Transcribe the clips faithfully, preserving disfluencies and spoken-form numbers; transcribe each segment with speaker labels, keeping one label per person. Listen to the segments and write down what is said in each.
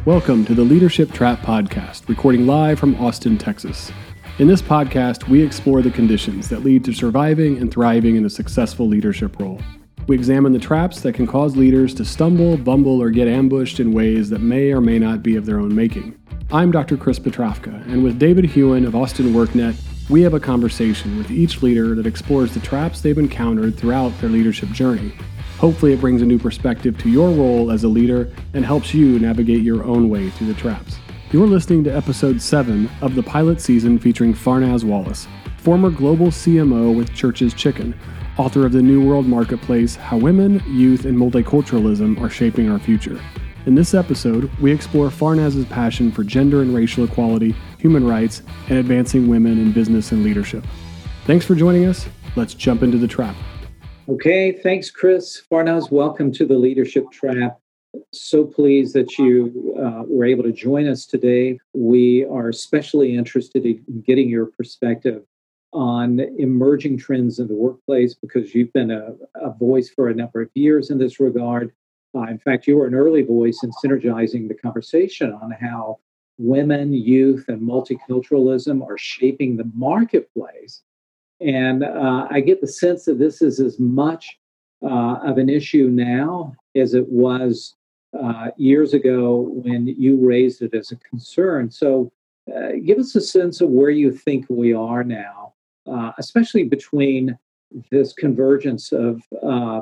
Speaker 1: Welcome to the Leadership Trap Podcast, recording live from Austin, Texas. In this podcast, we explore the conditions that lead to surviving and thriving in a successful leadership role. We examine the traps that can cause leaders to stumble, bumble, or get ambushed in ways that may or may not be of their own making. I'm Doctor Chris Petrovka, and with David Hewen of Austin WorkNet, we have a conversation with each leader that explores the traps they've encountered throughout their leadership journey. Hopefully it brings a new perspective to your role as a leader and helps you navigate your own way through the traps. You're listening to episode seven of the pilot season featuring Farnaz Wallace, former global C M O with Church's Chicken, author of The New World Marketplace, How Women, Youth, and Multiculturalism Are Shaping Our Future. In this episode, we explore Farnaz's passion for gender and racial equality, human rights, and advancing women in business and leadership. Thanks for joining us. Let's jump into the trap.
Speaker 2: Okay, thanks, Chris. Farnaz, welcome to the Leadership Trap. So pleased that you uh, were able to join us today. We are especially interested in getting your perspective on emerging trends in the workplace because you've been a, a voice for a number of years in this regard. Uh, in fact, you were an early voice in synergizing the conversation on how women, youth, and multiculturalism are shaping the marketplace. And uh, I get the sense that this is as much uh, of an issue now as it was uh, years ago when you raised it as a concern. So uh, give us a sense of where you think we are now, uh, especially between this convergence of uh,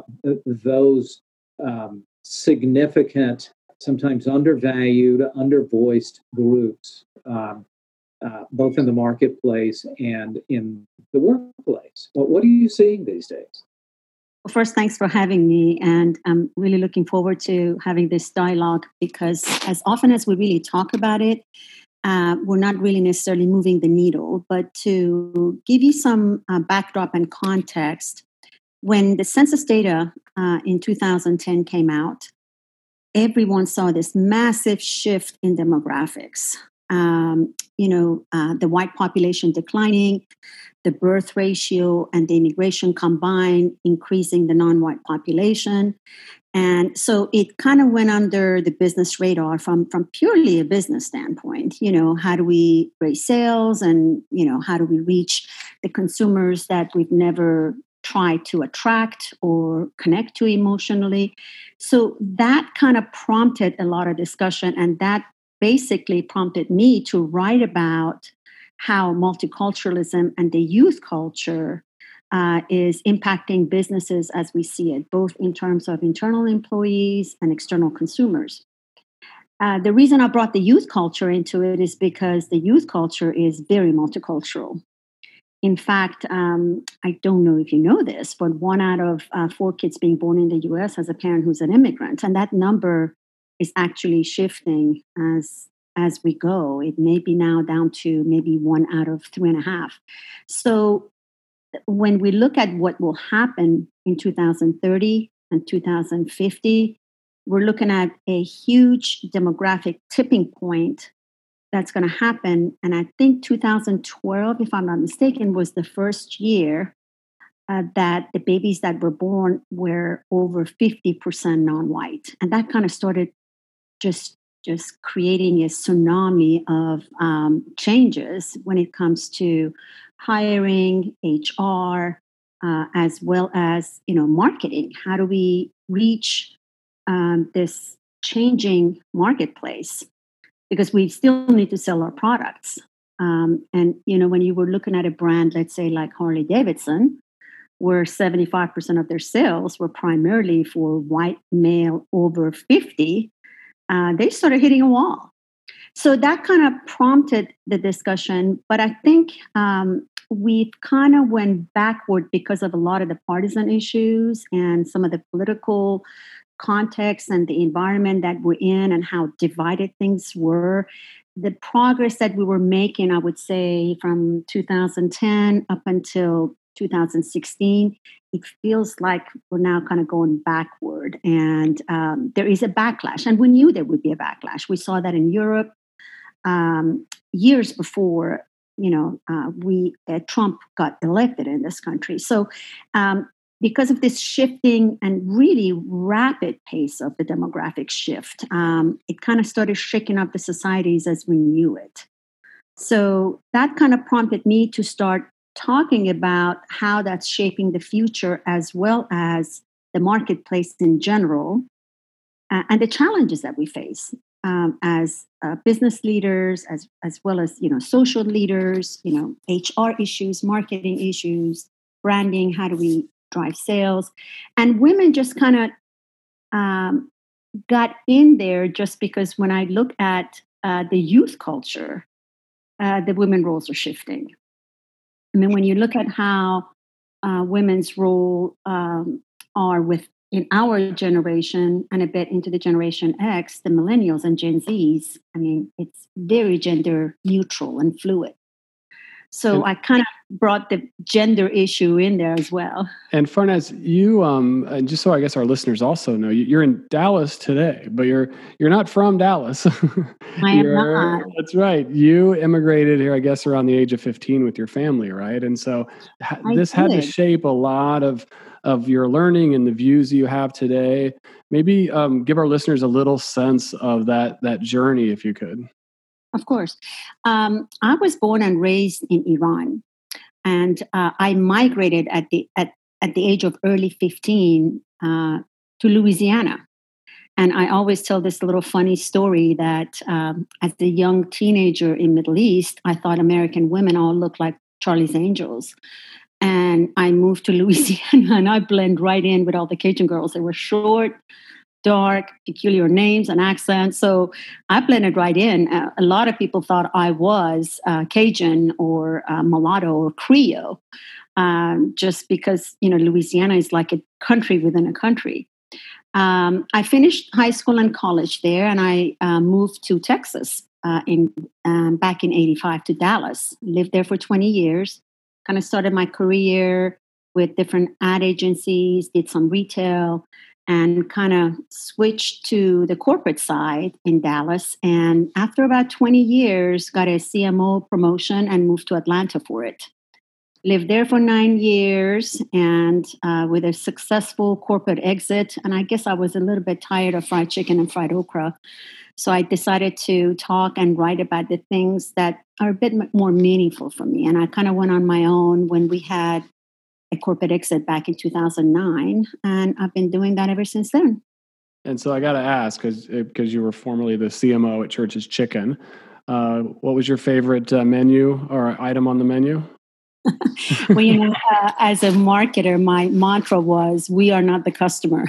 Speaker 2: those um, significant, sometimes undervalued, undervoiced groups. Um, Uh, both in the marketplace and in the workplace. Well, what are you seeing these days?
Speaker 3: Well, first, thanks for having me. And I'm really looking forward to having this dialogue because as often as we really talk about it, uh, we're not really necessarily moving the needle. But to give you some uh, backdrop and context, when the census data uh, in two thousand ten came out, everyone saw this massive shift in demographics. Um, you know, uh, the white population declining, the birth ratio and the immigration combined increasing the non-white population. And so it kind of went under the business radar from, from purely a business standpoint. You know, how do we raise sales and, you know, how do we reach the consumers that we've never tried to attract or connect to emotionally? So that kind of prompted a lot of discussion, and that basically prompted me to write about how multiculturalism and the youth culture uh, is impacting businesses as we see it, both in terms of internal employees and external consumers. Uh, the reason I brought the youth culture into it is because the youth culture is very multicultural. In fact, um, I don't know if you know this, but one out of uh, four kids being born in the U S has a parent who's an immigrant, and that number is actually shifting as as we go. It may be now down to maybe one out of three and a half. So when we look at what will happen in two thousand thirty and two thousand fifty, we're looking at a huge demographic tipping point that's going to happen. And I think two thousand twelve, if I'm not mistaken, was the first year uh, that the babies that were born were over fifty percent non-white. And that kind of started just just creating a tsunami of um, changes when it comes to hiring, H R, uh, as well as, you know, marketing. How do we reach um, this changing marketplace? Because we still need to sell our products. Um, and, you know, when you were looking at a brand, let's say like Harley Davidson, where seventy-five percent of their sales were primarily for white male over fifty, Uh, they started hitting a wall. So that kind of prompted the discussion. But I think um, we kind of went backward because of a lot of the partisan issues and some of the political context and the environment that we're in and how divided things were. The progress that we were making, I would say, from two thousand ten up until two thousand sixteen, it feels like we're now kind of going backward, and um, there is a backlash. And we knew there would be a backlash. We saw that in Europe um, years before, you know, uh, we uh, Trump got elected in this country. So um, because of this shifting and really rapid pace of the demographic shift, um, it kind of started shaking up the societies as we knew it. So that kind of prompted me to start talking about how that's shaping the future as well as the marketplace in general, uh, and the challenges that we face um, as uh, business leaders, as as well as you know social leaders, you know H R issues, marketing issues, branding. How do we drive sales? And women just kind of um, got in there just because when I look at uh, the youth culture, uh, the women roles are shifting. I mean, when you look at how uh, women's role um, are with in our generation and a bit into the Generation X, the millennials and Gen Zs, I mean, it's very gender neutral and fluid. So
Speaker 1: and,
Speaker 3: I kind of brought the gender issue in there as well.
Speaker 1: And Farnaz, you, um, and just so I guess our listeners also know, you're in Dallas today, but you're you're not from Dallas.
Speaker 3: I am not.
Speaker 1: That's right. You immigrated here, I guess, around the age of fifteen with your family, right? And so ha- this
Speaker 3: did.
Speaker 1: had to shape a lot of of your learning and the views you have today. Maybe um, give our listeners a little sense of that that journey, if you could.
Speaker 3: Of course. Um, I was born and raised in Iran, and uh, I migrated at the at, at the age of early fifteen uh, to Louisiana. And I always tell this little funny story that um, as a young teenager in Middle East, I thought American women all looked like Charlie's Angels. And I moved to Louisiana, and I blend right in with all the Cajun girls. They were short, dark, peculiar names and accents. So I blended right in. Uh, a lot of people thought I was uh, Cajun or uh, mulatto or Creole, um, just because, you know, Louisiana is like a country within a country. Um, I finished high school and college there, and I uh, moved to Texas uh, in um, back in eighty-five to Dallas. Lived there for twenty years, kind of started my career with different ad agencies, did some retail, and kind of switched to the corporate side in Dallas. And after about twenty years, got a C M O promotion and moved to Atlanta for it. Lived there for nine years and uh, with a successful corporate exit. And I guess I was a little bit tired of fried chicken and fried okra. So I decided to talk and write about the things that are a bit more meaningful for me. And I kind of went on my own when we had a corporate exit back in two thousand nine, and I've been doing that ever since then.
Speaker 1: And so I got to ask, because because you were formerly the C M O at Church's Chicken, uh, what was your favorite uh, menu or item on the menu?
Speaker 3: Well, you know, uh, as a marketer, my mantra was, "We are not the customer,"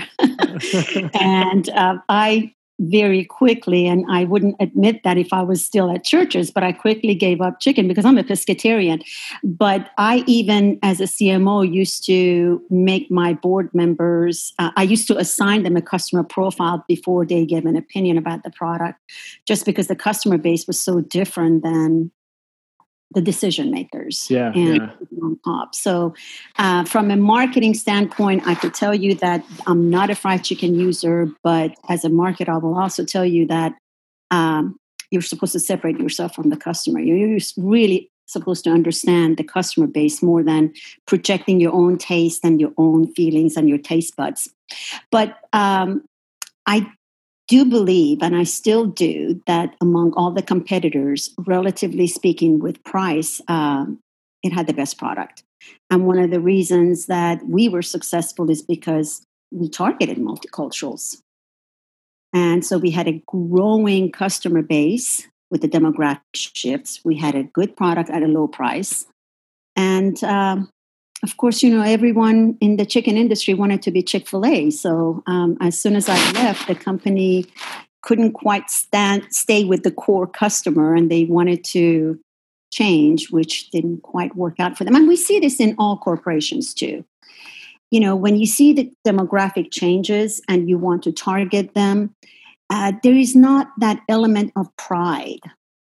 Speaker 3: and uh, I very quickly, and I wouldn't admit that if I was still at Church's, but I quickly gave up chicken because I'm a pescatarian. But I even, as a C M O, used to make my board members, uh, I used to assign them a customer profile before they gave an opinion about the product, just because the customer base was so different than the decision makers
Speaker 1: yeah,
Speaker 3: and
Speaker 1: yeah.
Speaker 3: on top. So uh, from a marketing standpoint, I could tell you that I'm not a fried chicken user, but as a marketer, I will also tell you that um, you're supposed to separate yourself from the customer. You're really supposed to understand the customer base more than projecting your own taste and your own feelings and your taste buds. But um, I do believe, and I still do, that among all the competitors, relatively speaking, with price, um, it had the best product. And one of the reasons that we were successful is because we targeted multiculturals. And so we had a growing customer base with the demographic shifts. We had a good product at a low price. And um, of course, you know, everyone in the chicken industry wanted to be Chick-fil-A. So um, as soon as I left, the company couldn't quite stand, stay with the core customer, and they wanted to change, which didn't quite work out for them. And we see this in all corporations too. You know, when you see the demographic changes and you want to target them, uh, there is not that element of pride.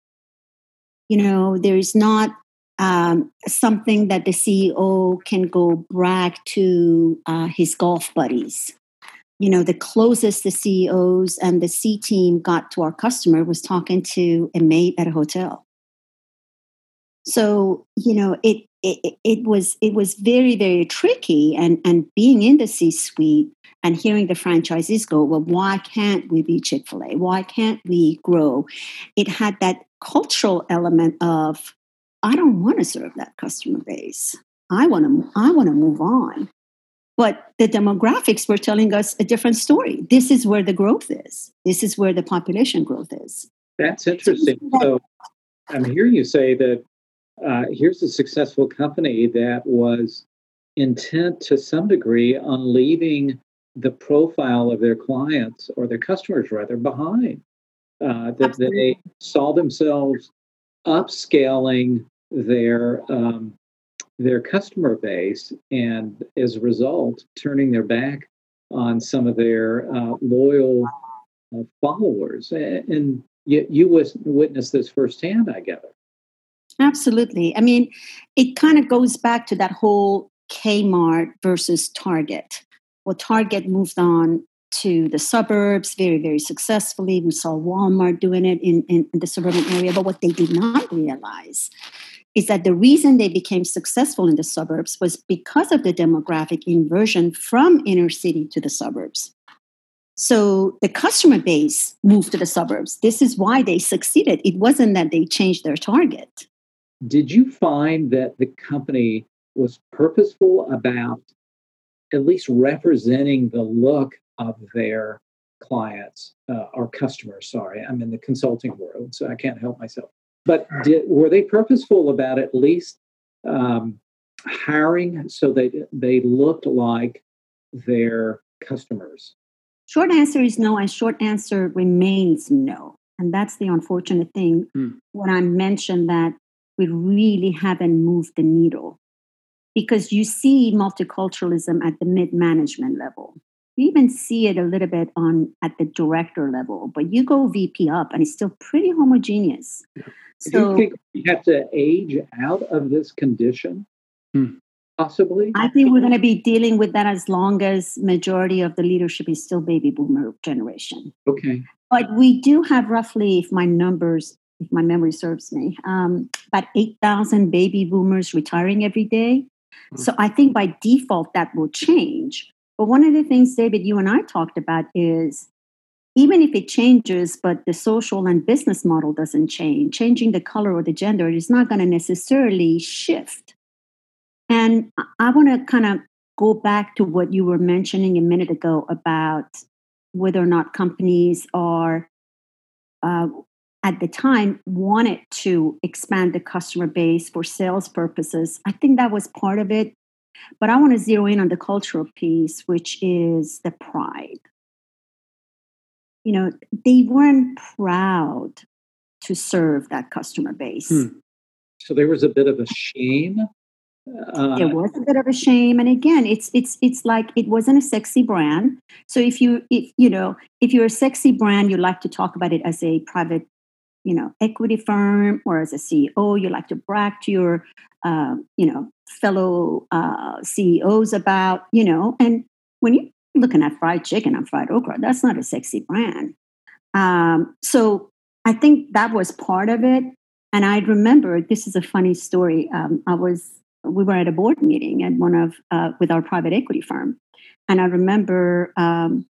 Speaker 3: You know, there is not Um, something that the C E O can go brag to uh, his golf buddies. You know, the closest the C E Os and the C team got to our customer was talking to a maid at a hotel. So, you know, it it, it was it was very, very tricky. And, and being in the C-suite and hearing the franchisees go, well, why can't we be Chick-fil-A? Why can't we grow? It had that cultural element of, I don't want to serve that customer base. I want to I want to move on. But the demographics were telling us a different story. This is where the growth is. This is where the population growth is.
Speaker 2: That's interesting. So I'm hearing you say that uh, here's a successful company that was intent to some degree on leaving the profile of their clients or their customers rather behind. Uh, that Absolutely. They saw themselves upscaling their um, their customer base, and as a result, turning their back on some of their uh, loyal uh, followers. And you, you was, witnessed this firsthand, I gather.
Speaker 3: Absolutely. I mean, it kind of goes back to that whole Kmart versus Target. Well, Target moved on to the suburbs very, very successfully. We saw Walmart doing it in, in, in the suburban area. But what they did not realize is that the reason they became successful in the suburbs was because of the demographic inversion from inner city to the suburbs. So the customer base moved to the suburbs. This is why they succeeded. It wasn't that they changed their target.
Speaker 2: Did you find that the company was purposeful about at least representing the look of their clients uh, or customers? Sorry, I'm in the consulting world, so I can't help myself. But did, were they purposeful about at least um, hiring so they they looked like their customers?
Speaker 3: Short answer is no, and short answer remains no. And that's the unfortunate thing mm. when I mentioned that we really haven't moved the needle. Because you see multiculturalism at the mid-management level. You even see it a little bit on at the director level, but you go V P up and it's still pretty homogeneous.
Speaker 2: Yeah. So, do you think we have to age out of this condition? Hmm. Possibly?
Speaker 3: I think we're going to be dealing with that as long as majority of the leadership is still baby boomer generation.
Speaker 2: Okay.
Speaker 3: But we do have roughly, if my numbers, if my memory serves me, um, about eight thousand baby boomers retiring every day. Hmm. So I think by default that will change. But one of the things, David, you and I talked about is even if it changes, but the social and business model doesn't change, changing the color or the gender is not going to necessarily shift. And I want to kind of go back to what you were mentioning a minute ago about whether or not companies are, uh, at the time, wanted to expand the customer base for sales purposes. I think that was part of it. But I want to zero in on the cultural piece, which is the pride. You know, they weren't proud to serve that customer base. Hmm.
Speaker 2: So there was a bit of a shame.
Speaker 3: Uh, there was a bit of a shame, and again, it's it's it's like it wasn't a sexy brand. So if you if you know if you're a sexy brand, you like to talk about it as a private, you know, equity firm, or as a C E O, you like to brag to your uh, you know fellow uh, C E Os about, you know, and when you're looking at fried chicken and fried okra, that's not a sexy brand. Um, so I think that was part of it. And I remember, this is a funny story. Um, I was, we were at a board meeting at one of, uh, with our private equity firm. And I remember um,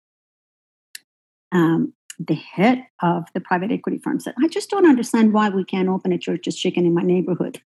Speaker 3: um, the head of the private equity firm said, I just don't understand why we can't open a Church's Chicken in my neighborhood.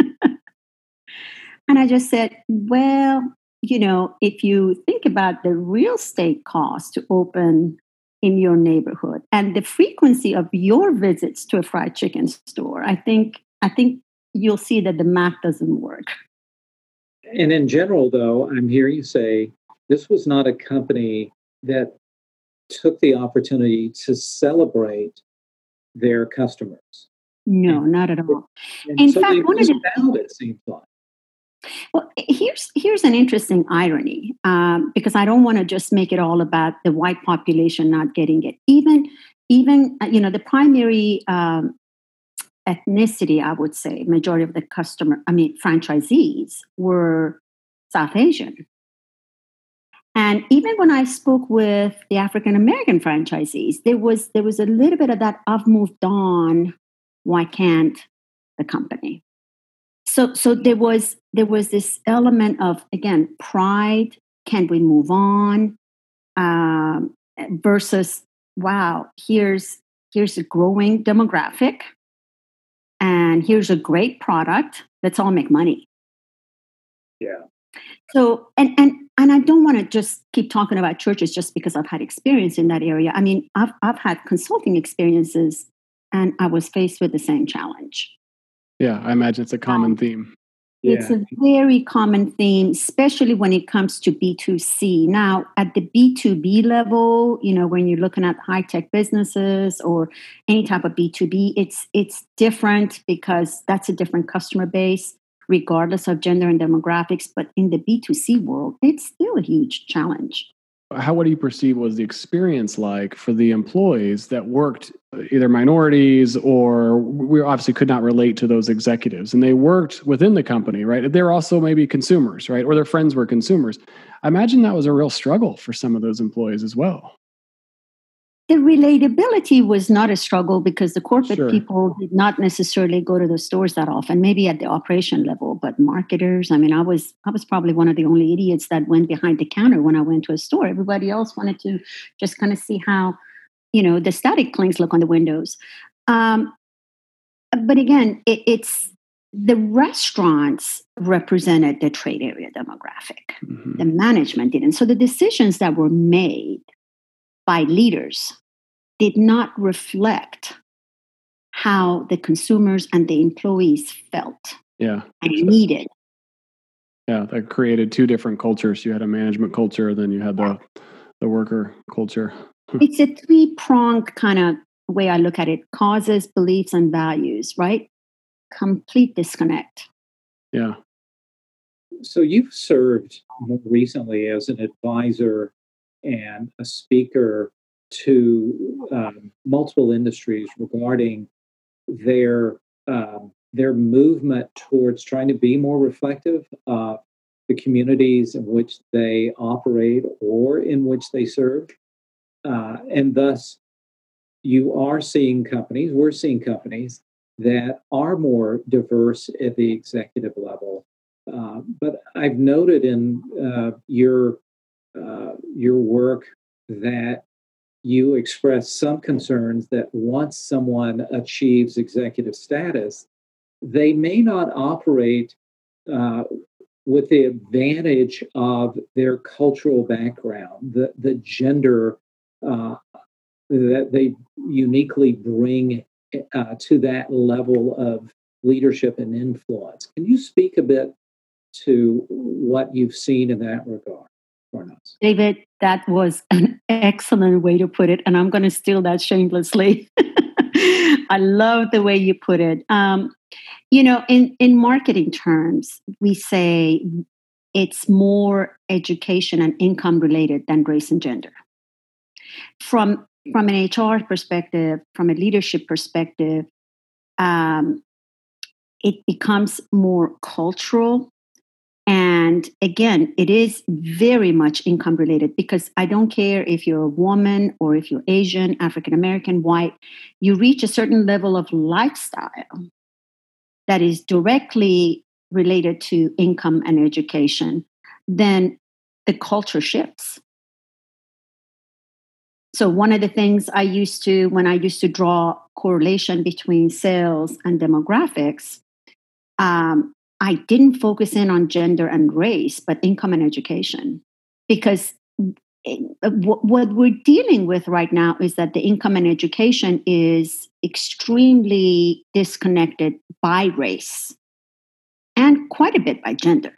Speaker 3: And I just said, well, you know, if you think about the real estate cost to open in your neighborhood and the frequency of your visits to a fried chicken store, I think I think you'll see that the math doesn't work.
Speaker 2: And in general, though, I'm hearing you say this was not a company that took the opportunity to celebrate their customers.
Speaker 3: No, not at all.
Speaker 2: And
Speaker 3: in
Speaker 2: so
Speaker 3: fact,
Speaker 2: they
Speaker 3: one of the
Speaker 2: out, it seems like.
Speaker 3: Well, here's here's an interesting irony, um, because I don't want to just make it all about the white population not getting it. Even even you know the primary um, ethnicity, I would say, majority of the customer, I mean franchisees were South Asian. And even when I spoke with the African American franchisees, there was there was a little bit of that. I've moved on. Why can't the company? so so there was there was this element of, again, pride. Can we move on? Um, versus, wow, here's here's a growing demographic, and here's a great product. Let's all make money.
Speaker 2: Yeah.
Speaker 3: So, and and and I don't want to just keep talking about churches just because I've had experience in that area. I mean, I've I've had consulting experiences, and I was faced with the same challenge.
Speaker 1: Yeah, I imagine it's a common um, theme.
Speaker 3: It's yeah. a very common theme, especially when it comes to B two C. Now, at the B two B level, you know, when you're looking at high-tech businesses or any type of B two B, it's it's different because that's a different customer base, regardless of gender and demographics. But in the B two C world, it's still a huge challenge.
Speaker 1: How what do you perceive was the experience like for the employees that worked, either minorities or we obviously could not relate to those executives, and they worked within the company, right? They're also maybe consumers, right? Or their friends were consumers. I imagine that was a real struggle for some of those employees as well.
Speaker 3: The relatability was not a struggle because the corporate
Speaker 1: Sure.
Speaker 3: people did not necessarily go to the stores that often, maybe at the operation level, but marketers, I mean, I was I was probably one of the only idiots that went behind the counter when I went to a store. Everybody else wanted to just kind of see how, you know, the static clings look on the windows. Um, but again, it, it's the restaurants represented the trade area demographic. Mm-hmm. The management didn't. So the decisions that were made by leaders did not reflect how the consumers and the employees felt
Speaker 1: yeah.
Speaker 3: and needed.
Speaker 1: Yeah, that created two different cultures. You had a management culture, then you had the the worker culture.
Speaker 3: It's a three-pronged kind of way I look at it: causes, beliefs, and values, right? Complete disconnect.
Speaker 1: Yeah.
Speaker 2: So you've served more recently as an advisor and a speaker to um, multiple industries regarding their um, their movement towards trying to be more reflective of the communities in which they operate or in which they serve, uh, and thus you are seeing companies, we're seeing companies that are more diverse at the executive level. Uh, but I've noted in uh, your uh, your work that you express some concerns that once someone achieves executive status, they may not operate uh, with the advantage of their cultural background, the, the gender uh, that they uniquely bring uh, to that level of leadership and influence. Can you speak a bit to what you've seen in that regard for us?
Speaker 3: David, that was an excellent way to put it, and I'm going to steal that shamelessly. I love the way you put it. Um, you know, in, in marketing terms, we say it's more education and income related than race and gender. From from an H R perspective, from a leadership perspective, um, it becomes more cultural. And again, it is very much income related because I don't care if you're a woman or if you're Asian, African American, white, you reach a certain level of lifestyle that is directly related to income and education, then the culture shifts. So one of the things I used to, when I used to draw correlation between sales and demographics, um, I didn't focus in on gender and race, but income and education. Because what we're dealing with right now is that the income and education is extremely disconnected by race and quite a bit by gender.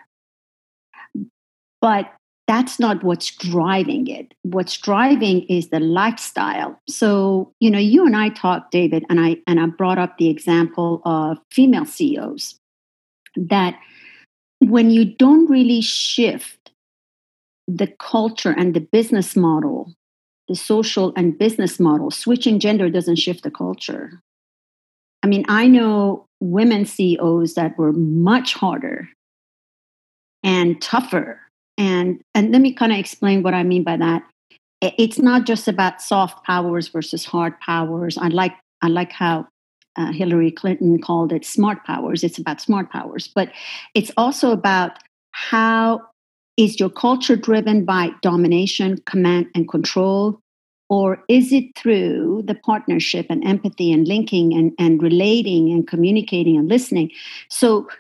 Speaker 3: But that's not what's driving it. What's driving is the lifestyle. So, you know, you and I talked, David, and I and I brought up the example of female C E Os, that when you don't really shift the culture and the business model, the social and business model, switching gender doesn't shift the culture. I mean, I know women C E Os that were much harder and tougher. And, and let me kind of explain what I mean by that. It's not just about soft powers versus hard powers. I like I like how uh, Hillary Clinton called it smart powers. It's about smart powers, but it's also about how is your culture driven by domination, command, and control, or is it through the partnership and empathy and linking and, and relating and communicating and listening? So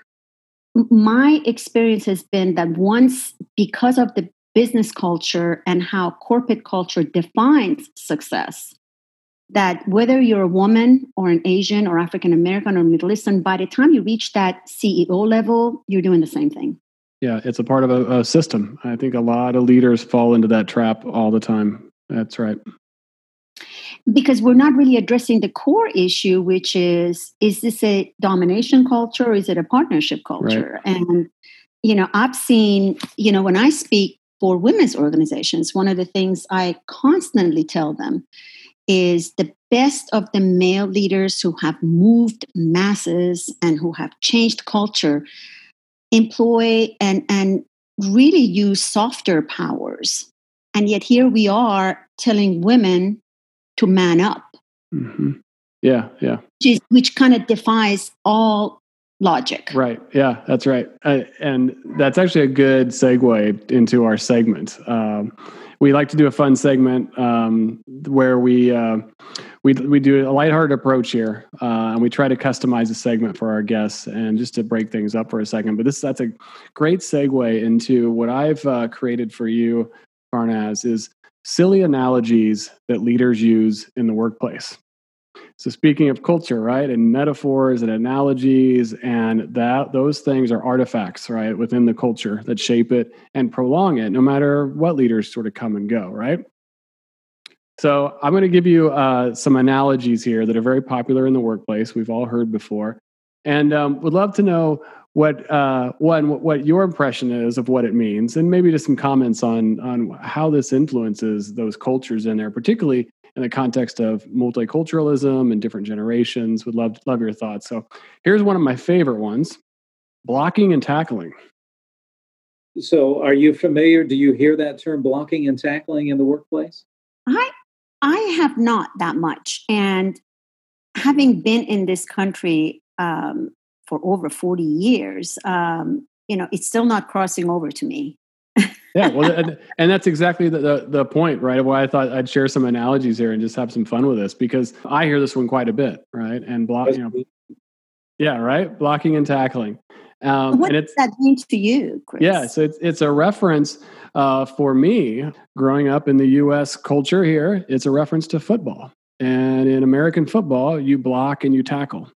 Speaker 3: my experience has been that once, because of the business culture and how corporate culture defines success, that whether you're a woman or an Asian or African American or Middle Eastern, by the time you reach that C E O level, you're doing the same thing.
Speaker 1: Yeah, it's a part of a, a system. I think a lot of leaders fall into that trap all the time. That's right.
Speaker 3: Because we're not really addressing the core issue, which is, is this a domination culture or is it a partnership culture? Right. And, you know, I've seen, you know, when I speak for women's organizations, one of the things I constantly tell them is the best of the male leaders who have moved masses and who have changed culture employ and, and really use softer powers. And yet here we are telling women to man up.
Speaker 1: Mm-hmm. Yeah, yeah.
Speaker 3: Which, is, which kind of defies all logic.
Speaker 1: Right. Yeah, that's right. Uh, and that's actually a good segue into our segment. Um, we like to do a fun segment um, where we uh, we we do a lighthearted approach here, uh, and we try to customize a segment for our guests. And just to break things up for a second, but this that's a great segue into what I've uh, created for you, Farnaz, is silly analogies that leaders use in the workplace. So speaking of culture, right, and metaphors and analogies, and that those things are artifacts, right, within the culture that shape it and prolong it, no matter what leaders sort of come and go, right? So I'm going to give you uh, some analogies here that are very popular in the workplace. We've all heard before, and um, would love to know what uh, one what your impression is of what it means, and maybe just some comments on on how this influences those cultures in there, particularly in the context of multiculturalism and different generations. Would love love your thoughts. So here's one of my favorite ones: blocking and tackling.
Speaker 2: So are you familiar? Do you hear that term, blocking and tackling, in the workplace?
Speaker 3: I I have not that much, and having been in this country um, for over forty years, um, you know, it's still not crossing over to me.
Speaker 1: Yeah, well, and, and that's exactly the, the the point, right? Why I thought I'd share some analogies here and just have some fun with this, because I hear this one quite a bit, right? And block, you know, yeah, right, blocking and tackling. Um,
Speaker 3: what
Speaker 1: and
Speaker 3: does that mean to you, Chris?
Speaker 1: Yeah, so it's it's a reference uh, for me growing up in the U S culture here. It's a reference to football, and in American football, you block and you tackle,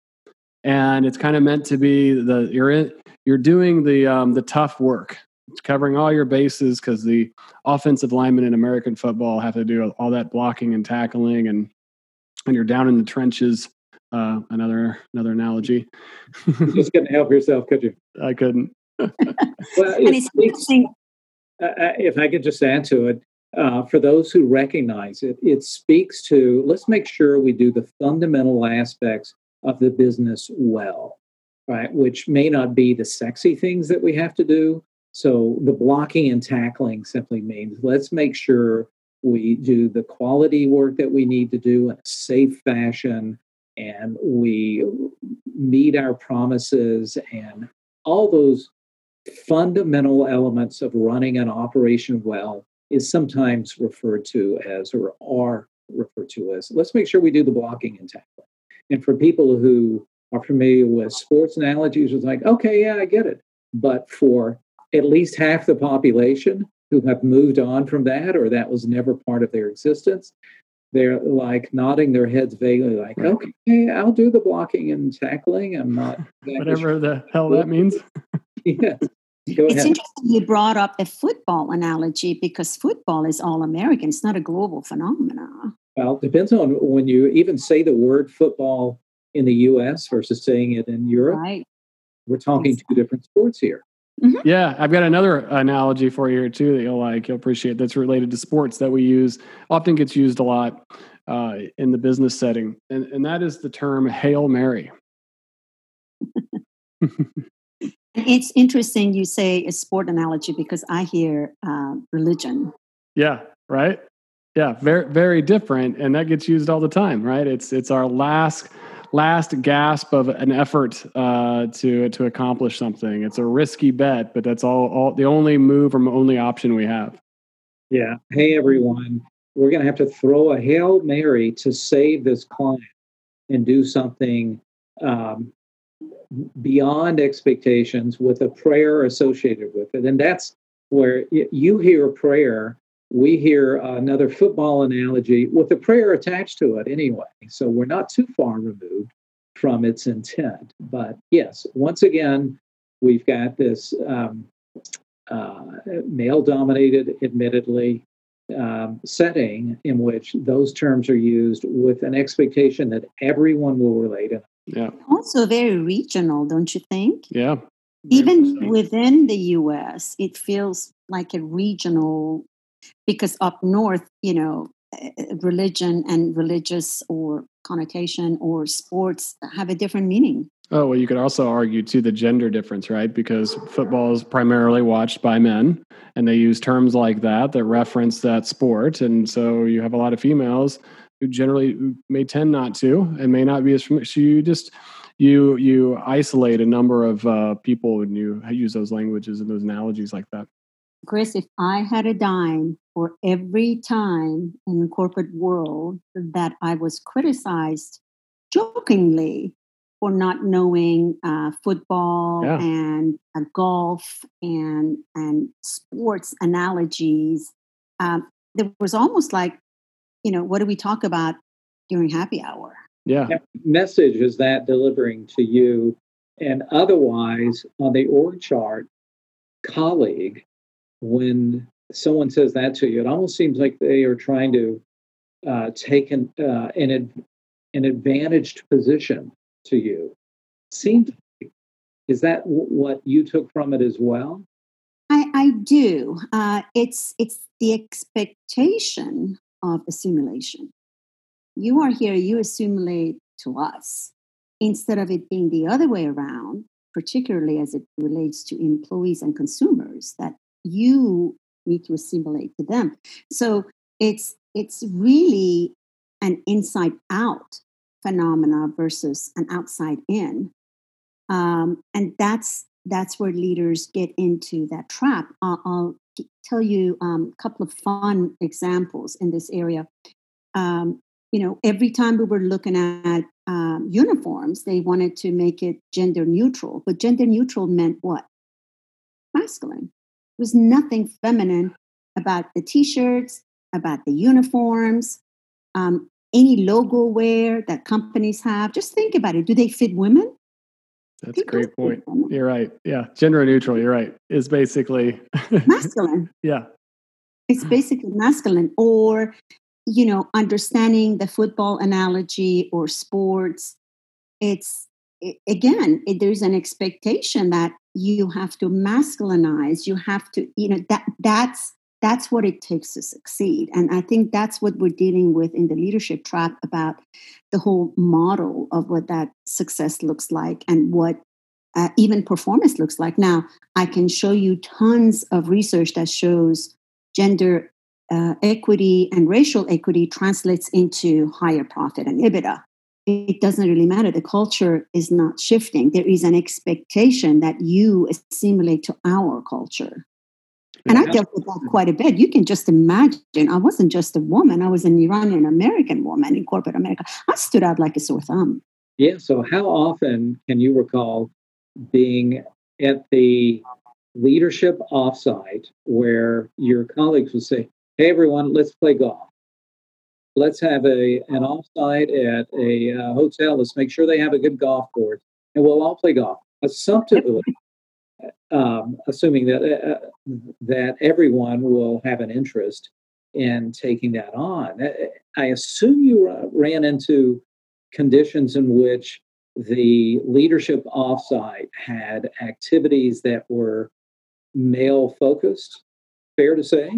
Speaker 1: and it's kind of meant to be the you're in, you're doing the um, the tough work. It's covering all your bases, because the offensive linemen in American football have to do all that blocking and tackling, and and you're down in the trenches. Uh, another another analogy.
Speaker 2: You just couldn't help yourself, could you?
Speaker 1: I couldn't.
Speaker 2: Well, and it's interesting. Uh, if I could just add to it, uh, for those who recognize it, it speaks to, let's make sure we do the fundamental aspects of the business well, right? Which may not be the sexy things that we have to do. So the blocking and tackling simply means let's make sure we do the quality work that we need to do in a safe fashion, and we meet our promises, and all those fundamental elements of running an operation well is sometimes referred to as, or are referred to as, let's make sure we do the blocking and tackling. And for people who are familiar with sports analogies, it's like, okay, yeah, I get it. But for at least half the population who have moved on from that, or that was never part of their existence, they're like nodding their heads vaguely, like, okay, I'll do the blocking and tackling. I'm not
Speaker 1: whatever sure. the hell that means.
Speaker 2: Yes.
Speaker 3: Go it's ahead. Interesting you brought up a football analogy, because football is all American. It's not a global phenomenon.
Speaker 2: Well, it depends on when you even say the word football in the U S versus saying it in Europe.
Speaker 3: Right.
Speaker 2: We're talking exactly. two different sports here.
Speaker 1: Mm-hmm. Yeah, I've got another analogy for you here too that you'll like, you'll appreciate. That's related to sports that we use, often gets used a lot uh, in the business setting, and and that is the term Hail Mary.
Speaker 3: It's interesting you say a sport analogy, because I hear uh, religion.
Speaker 1: Yeah, right. Yeah, very very different, and that gets used all the time, right? It's it's our last last gasp of an effort uh, to to accomplish something. It's a risky bet, but that's all, all the only move or only option we have.
Speaker 2: Yeah. Hey, everyone, we're going to have to throw a Hail Mary to save this client and do something um, beyond expectations with a prayer associated with it. And that's where you hear a prayer, we hear another football analogy with a prayer attached to it anyway. So we're not too far removed from its intent. But yes, once again, we've got this um, uh, male-dominated, admittedly, um, setting in which those terms are used with an expectation that everyone will relate.
Speaker 1: Yeah.
Speaker 3: Also very regional, don't you think?
Speaker 1: Yeah.
Speaker 3: Even within the U S, it feels like a regional, because up north, you know, religion and religious or connotation or sports have a different meaning.
Speaker 1: Oh, well, you could also argue too the gender difference, right? Because football is primarily watched by men, and they use terms like that that reference that sport, and so you have a lot of females who generally may tend not to and may not be as familiar. So you just you you isolate a number of uh, people when you use those languages and those analogies like that.
Speaker 3: Chris, if I had a dime for every time in the corporate world that I was criticized jokingly for not knowing uh, football
Speaker 1: Yeah.
Speaker 3: and uh, golf and and sports analogies, um, there was almost like, you know, what do we talk about during happy hour?
Speaker 1: Yeah.
Speaker 2: What message is that delivering to you? And otherwise, on the org chart, colleague, when someone says that to you, it almost seems like they are trying to uh, take an, uh, an, ad- an advantaged position to you. Seems, is that w- what you took from it as well?
Speaker 3: I, I do. Uh, it's it's the expectation of assimilation. You are here, you assimilate to us, instead of it being the other way around, particularly as it relates to employees and consumers, that you need to assimilate to them. So it's it's really an inside out phenomena versus an outside in. Um, and that's that's where leaders get into that trap. I'll, I'll tell you um, a couple of fun examples in this area. Um, you know, every time we were looking at um, uniforms, they wanted to make it gender neutral. But gender neutral meant what? Masculine. There was nothing feminine about the T-shirts, about the uniforms, um, any logo wear that companies have. Just think about it. Do they fit women?
Speaker 1: That's a great point. You're right. Yeah. Gender neutral, you're right, is basically
Speaker 3: masculine.
Speaker 1: Yeah.
Speaker 3: It's basically masculine. Or, you know, understanding the football analogy or sports, it's, it, again, it, there's an expectation that you have to masculinize. You have to, you know, that that's, that's what it takes to succeed. And I think that's what we're dealing with in the leadership trap about the whole model of what that success looks like and what uh, even performance looks like. Now, I can show you tons of research that shows gender uh, equity and racial equity translates into higher profit and EBITDA. It doesn't really matter. The culture is not shifting. There is an expectation that you assimilate to our culture. And I dealt with that quite a bit. You can just imagine, I wasn't just a woman. I was an Iranian American woman in corporate America. I stood out like a sore thumb.
Speaker 2: Yeah. So how often can you recall being at the leadership offsite where your colleagues would say, hey, everyone, let's play golf. Let's have a an offsite at a uh, hotel. Let's make sure they have a good golf course, and we'll all play golf. Assumptively, um, assuming that uh, that everyone will have an interest in taking that on. I assume you ran into conditions in which the leadership offsite had activities that were male focused. Fair to say?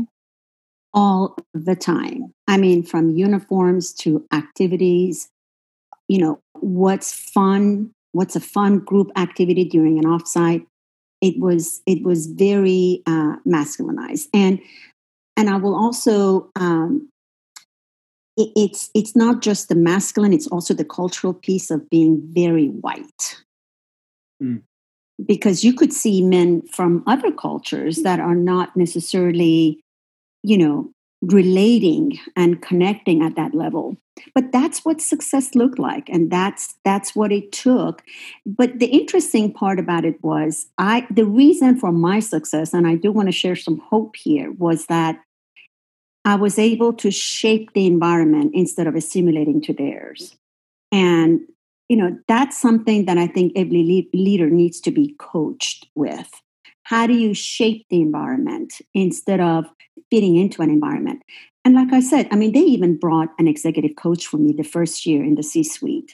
Speaker 3: All the time. I mean, from uniforms to activities, you know, what's fun, what's a fun group activity during an offsite. It was it was very uh, masculinized. And and I will also um, it, it's it's not just the masculine; it's also the cultural piece of being very white.
Speaker 2: Mm.
Speaker 3: Because you could see men from other cultures that are not necessarily, you know, relating and connecting at that level. But that's what success looked like, and that's that's what it took. But the interesting part about it was, I the reason for my success, and I do want to share some hope here, was that I was able to shape the environment instead of assimilating to theirs. And you know, that's something that I think every le- leader needs to be coached with. How do you shape the environment instead of fitting into an environment? And like I said, I mean, they even brought an executive coach for me the first year in the C-suite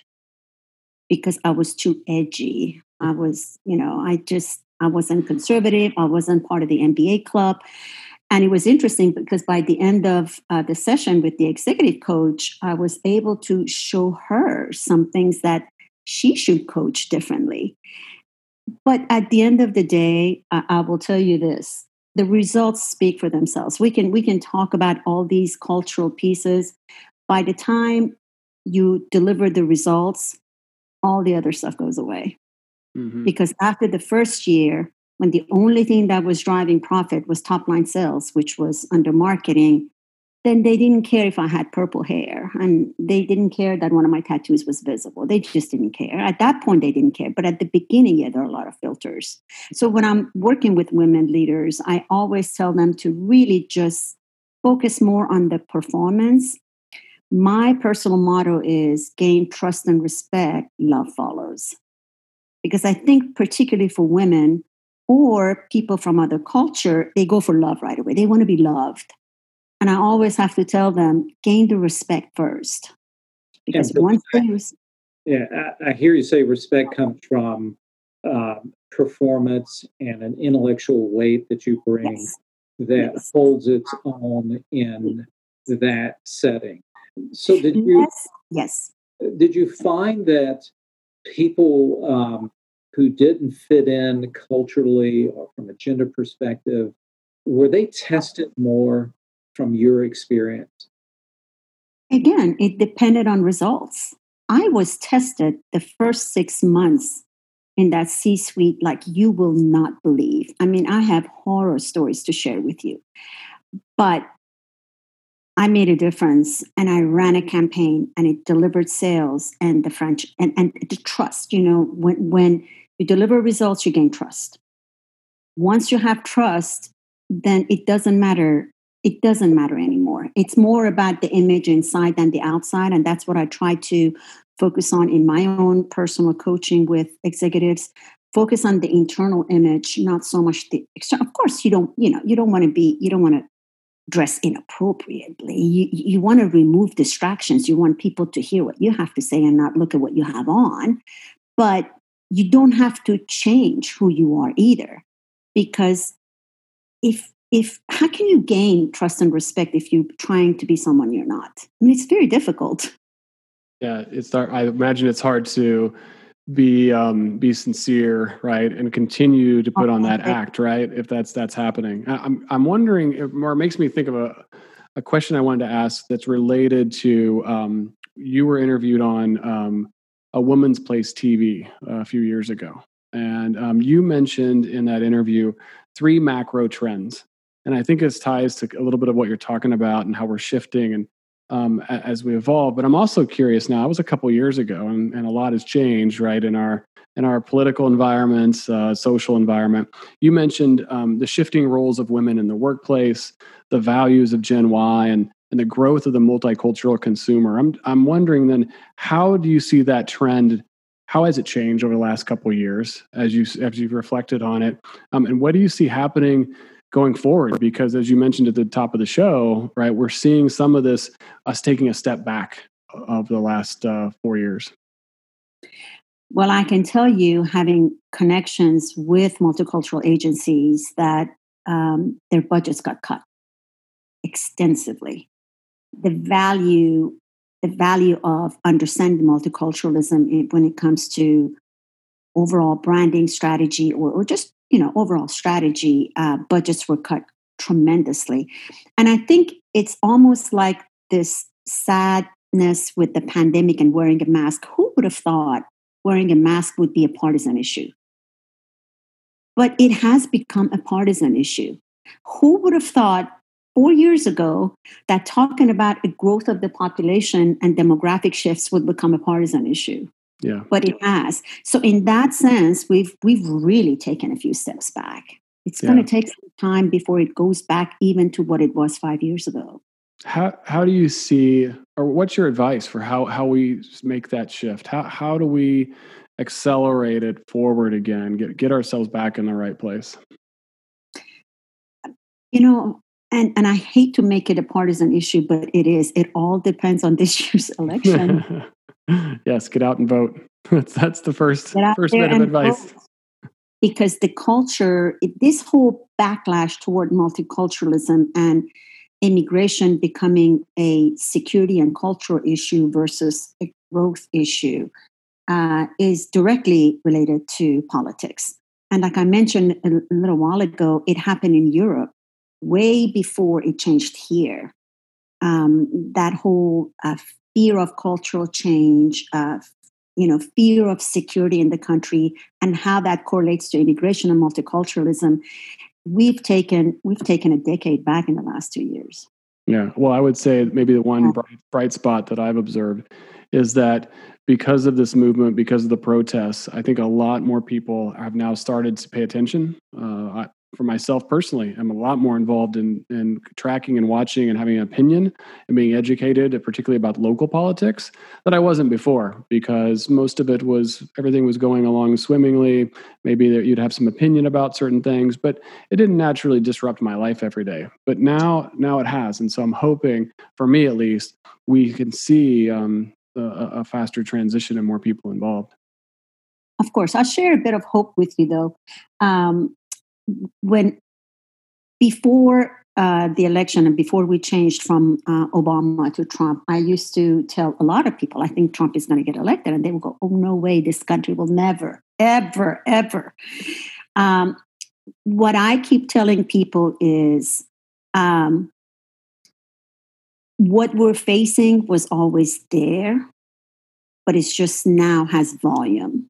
Speaker 3: because I was too edgy. I was, you know, I just, I wasn't conservative. I wasn't part of the M B A club. And it was interesting because by the end of uh, the session with the executive coach, I was able to show her some things that she should coach differently. But at the end of the day, I, I will tell you this: the results speak for themselves. We can we can talk about all these cultural pieces. By the time you deliver the results, all the other stuff goes away. Mm-hmm. Because after the first year, when the only thing that was driving profit was top line sales, which was under marketing, then they didn't care if I had purple hair, and they didn't care that one of my tattoos was visible. They just didn't care. At that point, they didn't care. But at the beginning, yeah, there are a lot of filters. So when I'm working with women leaders, I always tell them to really just focus more on the performance. My personal motto is gain trust and respect, love follows. Because I think particularly for women, or people from other culture, they go for love right away. They want to be loved. And I always have to tell them, gain the respect first. Because
Speaker 2: and
Speaker 3: once they...
Speaker 2: Yeah, I, I hear you say respect comes from uh, performance and an intellectual weight that you bring yes. that yes. holds its own in that setting. So did you...
Speaker 3: Yes. yes.
Speaker 2: Did you find that people... Um, who didn't fit in culturally or from a gender perspective, were they tested more from your experience?
Speaker 3: Again, it depended on results. I was tested the first six months in that C-suite like you will not believe. I mean, I have horror stories to share with you. But I made a difference, and I ran a campaign, and it delivered sales and the French and, and the trust. You know, when when you deliver results, you gain trust. Once you have trust, then it doesn't matter. It doesn't matter anymore. It's more about the image inside than the outside. And that's what I try to focus on in my own personal coaching with executives. Focus on the internal image, not so much the external. Of course, you don't, you know, you don't want to be, you don't want to dress inappropriately. You, you want to remove distractions. You want people to hear what you have to say and not look at what you have on. But you don't have to change who you are either, because if if how can you gain trust and respect if you're trying to be someone you're not? I mean, it's very difficult.
Speaker 1: Yeah, it's. I imagine it's hard to be um, be sincere, right, and continue to put on that act, right? If that's that's happening, I'm I'm wondering, or it makes me think of a a question I wanted to ask that's related to um, you were interviewed on. Um, A Woman's Place T V uh, a few years ago. And um, you mentioned in that interview three macro trends. And I think this ties to a little bit of what you're talking about and how we're shifting and um, as we evolve. But I'm also curious now, it was a couple years ago, and, and a lot has changed, right, in our in our political environments, uh, social environment. You mentioned um, the shifting roles of women in the workplace, the values of Gen Y, and and the growth of the multicultural consumer. I'm I'm wondering then, how do you see that trend? How has it changed over the last couple of years as you as you've reflected on it? Um, and what do you see happening going forward? Because as you mentioned at the top of the show, right, we're seeing some of this us taking a step back of the last uh, four years.
Speaker 3: Well, I can tell you, having connections with multicultural agencies, that um, their budgets got cut extensively. The value, the value of understanding multiculturalism when it comes to overall branding strategy, or, or just you know overall strategy, uh, budgets were cut tremendously, and I think it's almost like this sadness with the pandemic and wearing a mask, who would have thought wearing a mask would be a partisan issue? But it has become a partisan issue. Who would have thought four years ago that talking about a growth of the population and demographic shifts would become a partisan issue?
Speaker 1: Yeah.
Speaker 3: But it has. So in that sense, we've we've really taken a few steps back. It's
Speaker 1: Yeah.
Speaker 3: going to take some time before it goes back even to what it was five years ago.
Speaker 1: How how do you see, or what's your advice for how how we make that shift? How how do we accelerate it forward again? Get get ourselves back in the right place.
Speaker 3: You know, and and I hate to make it a partisan issue, but it is. It all depends on this year's election.
Speaker 1: Yes, get out and vote. That's that's the first
Speaker 3: Get out
Speaker 1: first
Speaker 3: there
Speaker 1: bit of
Speaker 3: and
Speaker 1: advice.
Speaker 3: vote. Because the culture, it, this whole backlash toward multiculturalism and immigration becoming a security and cultural issue versus a growth issue uh, is directly related to politics. And like I mentioned a, a little while ago, it happened in Europe way before it changed here. Um, that whole uh, fear of cultural change, uh, you know, fear of security in the country, and how that correlates to immigration and multiculturalism. We've taken we've taken a decade back in the last two years.
Speaker 1: Yeah. Well, I would say maybe the one bright, bright spot that I've observed is that because of this movement, because of the protests, I think a lot more people have now started to pay attention. Uh, I, for myself personally, I'm a lot more involved in, in tracking and watching and having an opinion and being educated, particularly about local politics, that I wasn't before, because most of it was, everything was going along swimmingly. Maybe that you'd have some opinion about certain things, but it didn't naturally disrupt my life every day. But now, now it has. And so I'm hoping, for me at least, we can see um, a, a faster transition and more people involved.
Speaker 3: Of course, I'll share a bit of hope with you, though. Um, when before uh, the election and before we changed from uh, Obama to Trump, I used to tell a lot of people, I think Trump is going to get elected, and they will go, "Oh, no way, this country will never, ever, ever." Um, what I keep telling people is, um, what we're facing was always there, but it's just now has volume.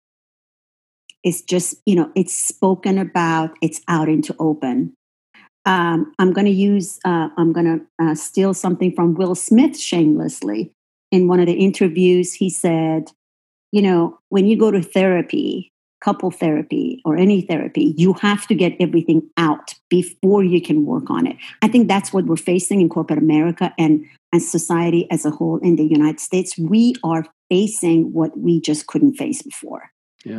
Speaker 3: It's just, you know, it's spoken about, it's out into open. Um, I'm going to use, uh, I'm going to uh, steal something from Will Smith shamelessly. In one of the interviews, he said, you know, when you go to therapy, couple therapy or any therapy, you have to get everything out before you can work on it. I think that's what we're facing in corporate America and, and society as a whole in the United States. We are facing what we just couldn't face before.
Speaker 1: Yeah.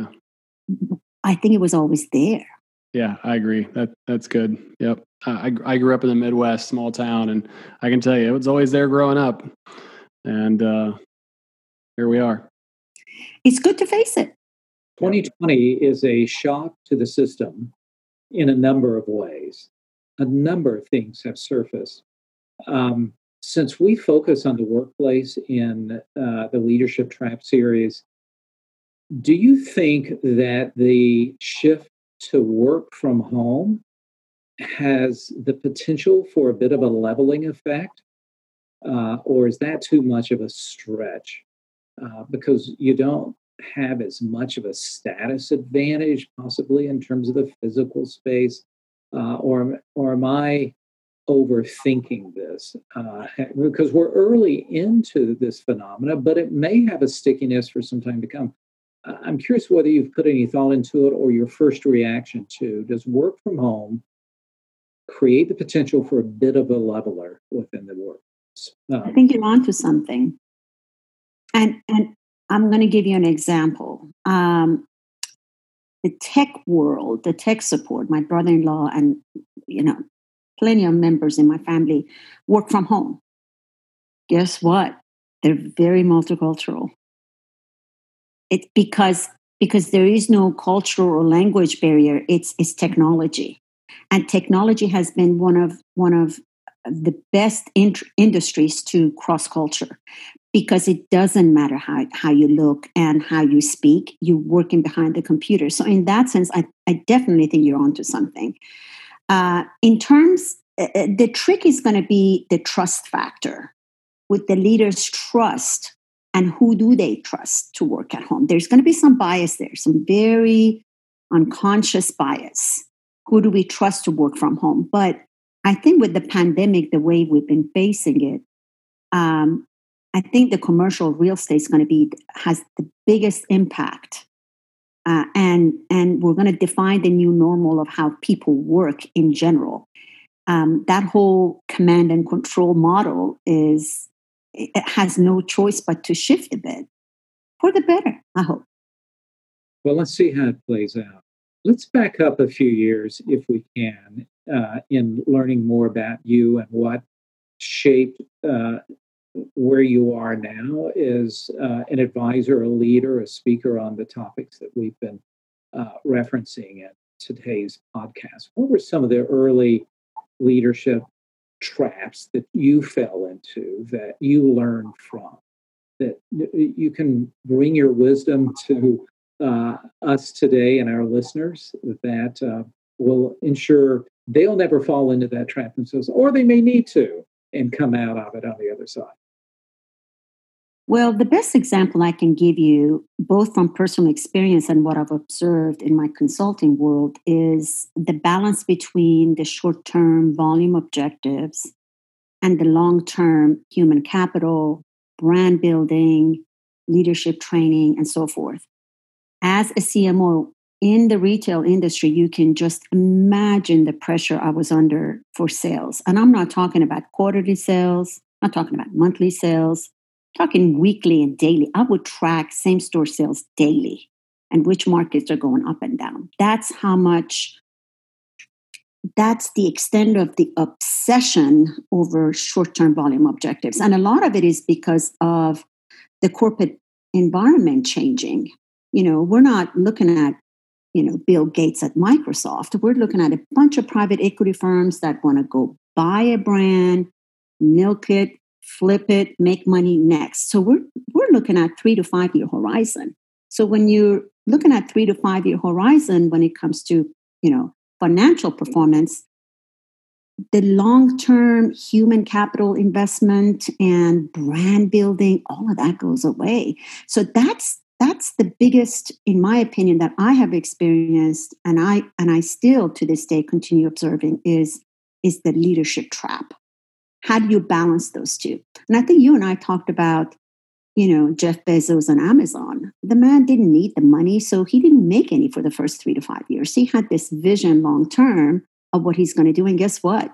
Speaker 3: I think it was always there.
Speaker 1: Yeah, I agree. That that's good. Yep. I I grew up in the Midwest, small town, and I can tell you it was always there growing up. And uh, here we are.
Speaker 3: It's good to face it.
Speaker 2: twenty twenty is a shock to the system in a number of ways. A number of things have surfaced. Um, since we focus on the workplace in uh, the Leadership Trap series, do you think that the shift to work from home has the potential for a bit of a leveling effect? Uh, or is that too much of a stretch? Uh, because you don't have as much of a status advantage, possibly in terms of the physical space, uh, or or am I overthinking this? Uh, because we're early into this phenomena, but it may have a stickiness for some time to come. Uh, I'm curious whether you've put any thought into it, or your first reaction to, does work from home create the potential for a bit of a leveler within the work? Um,
Speaker 3: I think you're onto something. And and I'm going to give you an example. Um, the tech world, the tech support, my brother-in-law and, you know, plenty of members in my family work from home. Guess what? They're very multicultural. It's because because there is no cultural or language barrier. It's it's technology, and technology has been one of one of the best in- industries to cross culture, because it doesn't matter how, how you look and how you speak. You're working behind the computer. So in that sense, I, I definitely think you're onto something. Uh, in terms, uh, the trick is going to be the trust factor. would the leaders trust, and who do they trust to work at home? There's going to be some bias there, some very unconscious bias. Who do we trust to work from home? But I think with the pandemic, the way we've been facing it, um, I think the commercial real estate is going to be has the biggest impact, uh, and and we're going to define the new normal of how people work in general. Um, that whole command and control model is it has no choice but to shift a bit for the better, I hope.
Speaker 2: Well, let's see how it plays out. Let's back up a few years, if we can, uh, in learning more about you and what shaped uh, where you are now as uh, an advisor, a leader, a speaker on the topics that we've been uh, referencing in today's podcast. What were some of the early leadership traps that you fell into, that you learned from, that you can bring your wisdom to uh, us today and our listeners, that uh, will ensure they'll never fall into that trap themselves, or they may need to and come out of it on the other side?
Speaker 3: Well, the best example I can give you, both from personal experience and what I've observed in my consulting world, is the balance between the short-term volume objectives and the long-term human capital, brand building, leadership training, and so forth. As a C M O in the retail industry, you can just imagine the pressure I was under for sales. And I'm not talking about quarterly sales, I'm not talking about monthly sales, I'm talking weekly and daily. I would track same-store sales daily and which markets are going up and down. That's how much, that's the extent of the obsession over short-term volume objectives. And a lot of it is because of the corporate environment changing. You know, we're not looking at, you know, Bill Gates at Microsoft. We're looking at a bunch of private equity firms that want to go buy a brand, milk it, flip it, make money next. So we're we're looking at three to five year horizon. So when you're looking at three to five year horizon, when it comes to, you know, financial performance, the long-term human capital investment and brand building, all of that goes away. So that's that's the biggest, in my opinion, that I have experienced, and I and I still to this day continue observing is is the leadership trap. How do you balance those two? And I think you and I talked about, you know, Jeff Bezos and Amazon. The man didn't need the money, so he didn't make any for the first three to five years. He had this vision long term of what he's going to do, and guess what?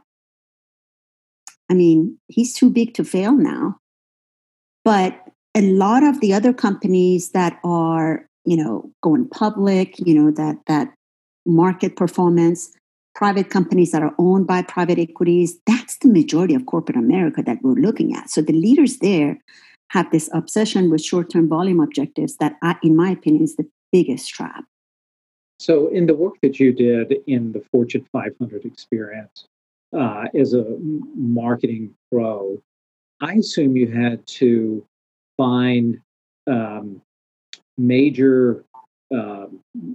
Speaker 3: I mean, he's too big to fail now. But a lot of the other companies that are, you know, going public, you know, that that market performance, private companies that are owned by private equities, that's the majority of corporate America that we're looking at. So the leaders there have this obsession with short-term volume objectives that, I, in my opinion, is the biggest trap.
Speaker 2: So in the work that you did in the Fortune five hundred experience uh, as a marketing pro, I assume you had to find um, major uh,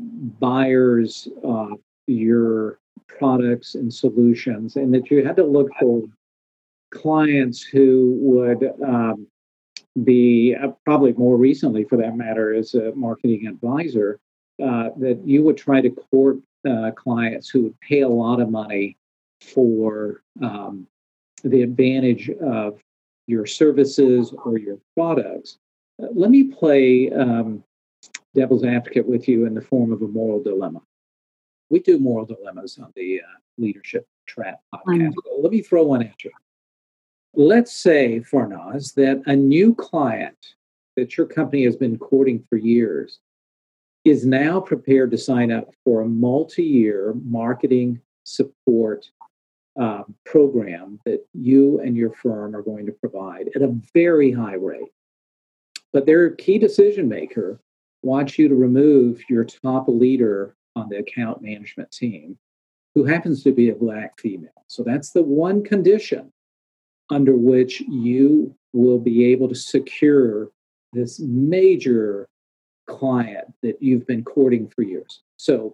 Speaker 2: buyers of your products and solutions, and that you had to look for clients who would um, be, uh, probably more recently for that matter, as a marketing advisor, uh, that you would try to court uh, clients who would pay a lot of money for um, the advantage of your services or your products. Uh, let me play um, devil's advocate with you in the form of a moral dilemma. We do moral dilemmas on the uh, Leadership Trap podcast. So let me throw one at you. Let's say, Farnaz, that a new client that your company has been courting for years is now prepared to sign up for a multi-year marketing support uh, program that you and your firm are going to provide at a very high rate. But their key decision maker wants you to remove your top leader on the account management team, who happens to be a Black female. So that's the one condition under which you will be able to secure this major client that you've been courting for years. So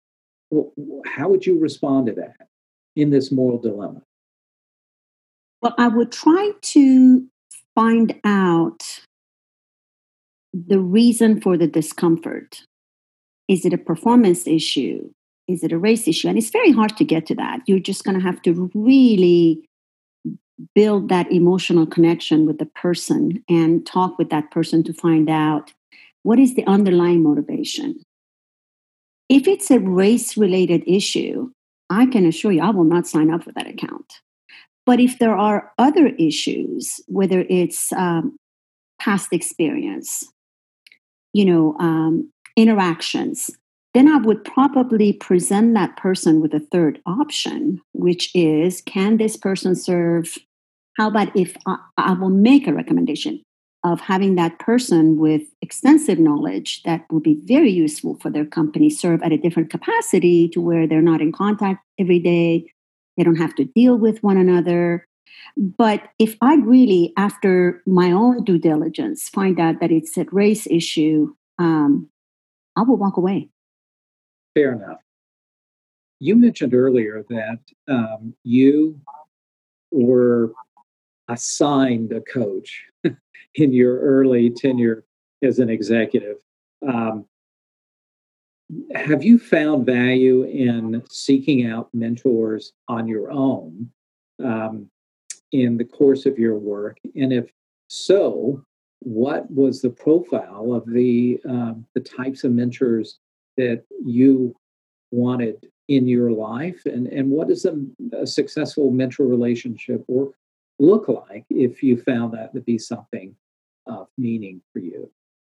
Speaker 2: how would you respond to that in this moral dilemma?
Speaker 3: Well, I would try to find out the reason for the discomfort. Is it a performance issue? Is it a race issue? And it's very hard to get to that. You're just going to have to really build that emotional connection with the person and talk with that person to find out what is the underlying motivation. If it's a race-related issue, I can assure you I will not sign up for that account. But if there are other issues, whether it's um, past experience, you know, um, interactions, then I would probably present that person with a third option, which is, can this person serve? How about if I, I will make a recommendation of having that person with extensive knowledge that would be very useful for their company serve at a different capacity to where they're not in contact every day. They don't have to deal with one another. But if I really, after my own due diligence, find out that it's a race issue, um, I will walk away.
Speaker 2: Fair enough. You mentioned earlier that um, you were assigned a coach in your early tenure as an executive. Um, have you found value in seeking out mentors on your own um, in the course of your work? And if so, what was the profile of the um, the types of mentors that you wanted in your life? And, and what does a, a successful mentor relationship work look like if you found that to be something of meaning for you?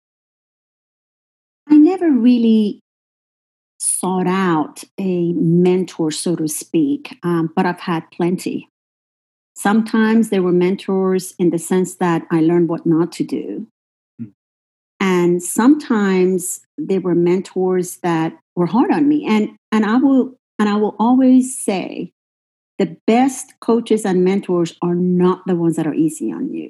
Speaker 3: I never really sought out a mentor, so to speak, um, but I've had plenty. Sometimes there were mentors in the sense that I learned what not to do. Hmm. And sometimes there were mentors that were hard on me. And, and I will and I will always say the best coaches and mentors are not the ones that are easy on you.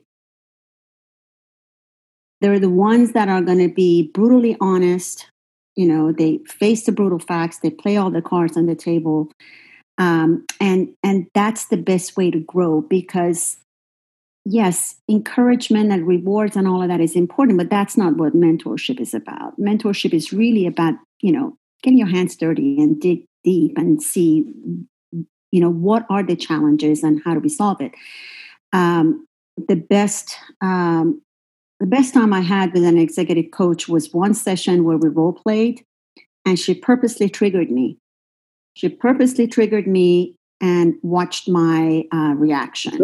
Speaker 3: They're the ones that are going to be brutally honest. You know, they face the brutal facts. They play all the cards on the table. Um, and, and that's the best way to grow because, yes, encouragement and rewards and all of that is important, but that's not what mentorship is about. Mentorship is really about, you know, getting your hands dirty and dig deep and see, you know, what are the challenges and how do we solve it. Um, the best, um, the best time I had with an executive coach was one session where we role played, and she purposely triggered me. She purposely triggered me and watched my uh, reaction.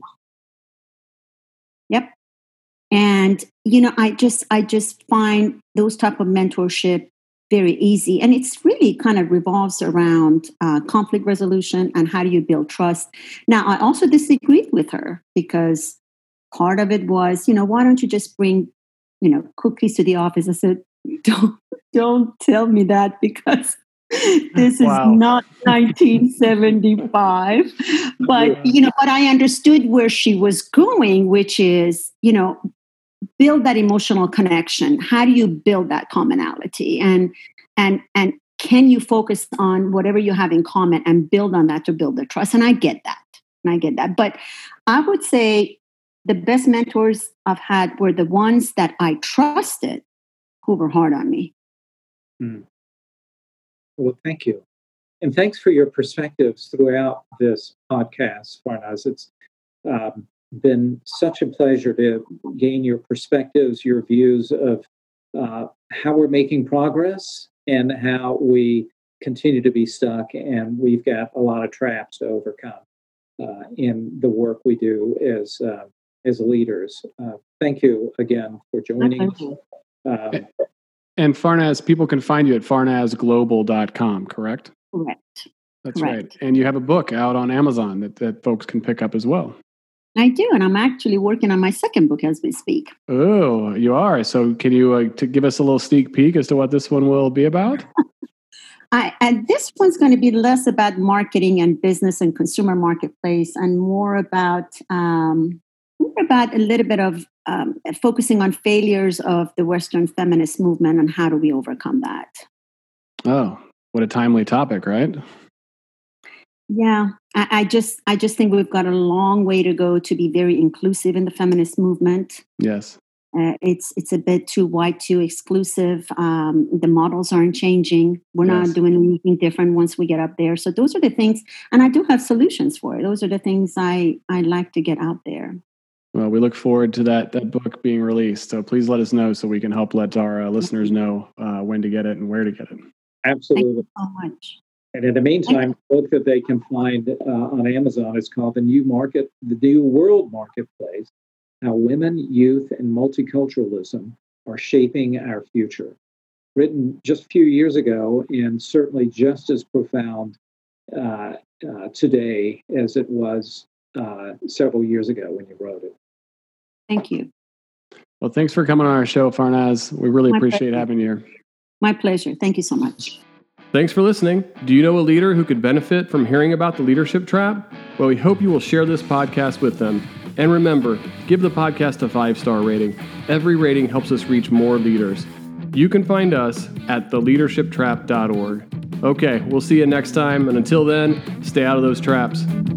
Speaker 3: Yep. And, you know, I just, I just find those type of mentorship very easy. And it's really kind of revolves around uh, conflict resolution and how do you build trust. Now, I also disagreed with her because part of it was, you know, why don't you just bring, you know, cookies to the office? I said, don't, don't tell me that because this wow. is not nineteen seventy-five. But, yeah. you know, but I understood where she was going, which is, you know, build that emotional connection. How do you build that commonality? And, and, and can you focus on whatever you have in common and build on that to build the trust? And I get that. And I get that. But I would say the best mentors I've had were the ones that I trusted who were hard on me.
Speaker 2: Hmm. Well, thank you. And thanks for your perspectives throughout this podcast, Farnaz. It's um, been such a pleasure to gain your perspectives, your views of uh, how we're making progress and how we continue to be stuck. And we've got a lot of traps to overcome uh, in the work we do as, uh, as leaders. Uh, thank you again for joining us. Um,
Speaker 1: And Farnaz, people can find you at farnaz global dot com, correct?
Speaker 3: Correct.
Speaker 1: That's
Speaker 3: correct.
Speaker 1: right. And you have a book out on Amazon that, that folks can pick up as well.
Speaker 3: I do. And I'm actually working on my second book as we speak.
Speaker 1: Oh, you are. So can you uh, to give us a little sneak peek as to what this one will be about?
Speaker 3: I, and this one's going to be less about marketing and business and consumer marketplace and more about um, more about a little bit of um, focusing on failures of the Western feminist movement and how do we overcome that.
Speaker 1: Oh, what a timely topic, right?
Speaker 3: Yeah, I, I just I just think we've got a long way to go to be very inclusive in the feminist movement.
Speaker 1: Yes.
Speaker 3: Uh, it's it's a bit too white, too exclusive. Um, the models aren't changing. We're
Speaker 1: Yes.
Speaker 3: not doing anything different once we get up there. So those are the things, and I do have solutions for it. Those are the things I I like to get out there.
Speaker 1: Well, we look forward to that that book being released. So please let us know so we can help let our uh, listeners know uh, when to get it and where to get it.
Speaker 2: Absolutely.
Speaker 3: Thank you so much.
Speaker 2: And in the meantime, the book that they can find uh, on Amazon is called The New Market, The New World Marketplace, How Women, Youth, and Multiculturalism Are Shaping Our Future. Written just a few years ago and certainly just as profound uh, uh, today as it was uh, several years ago when you wrote it.
Speaker 3: Thank you.
Speaker 1: Well, thanks for coming on our show, Farnaz. We really
Speaker 3: My
Speaker 1: appreciate
Speaker 3: pleasure.
Speaker 1: having you here.
Speaker 3: My pleasure. Thank you so much.
Speaker 1: Thanks for listening. Do you know a leader who could benefit from hearing about the Leadership Trap? Well, we hope you will share this podcast with them. And remember, give the podcast a five-star rating. Every rating helps us reach more leaders. You can find us at the leadership trap dot org. Okay, we'll see you next time. And until then, stay out of those traps.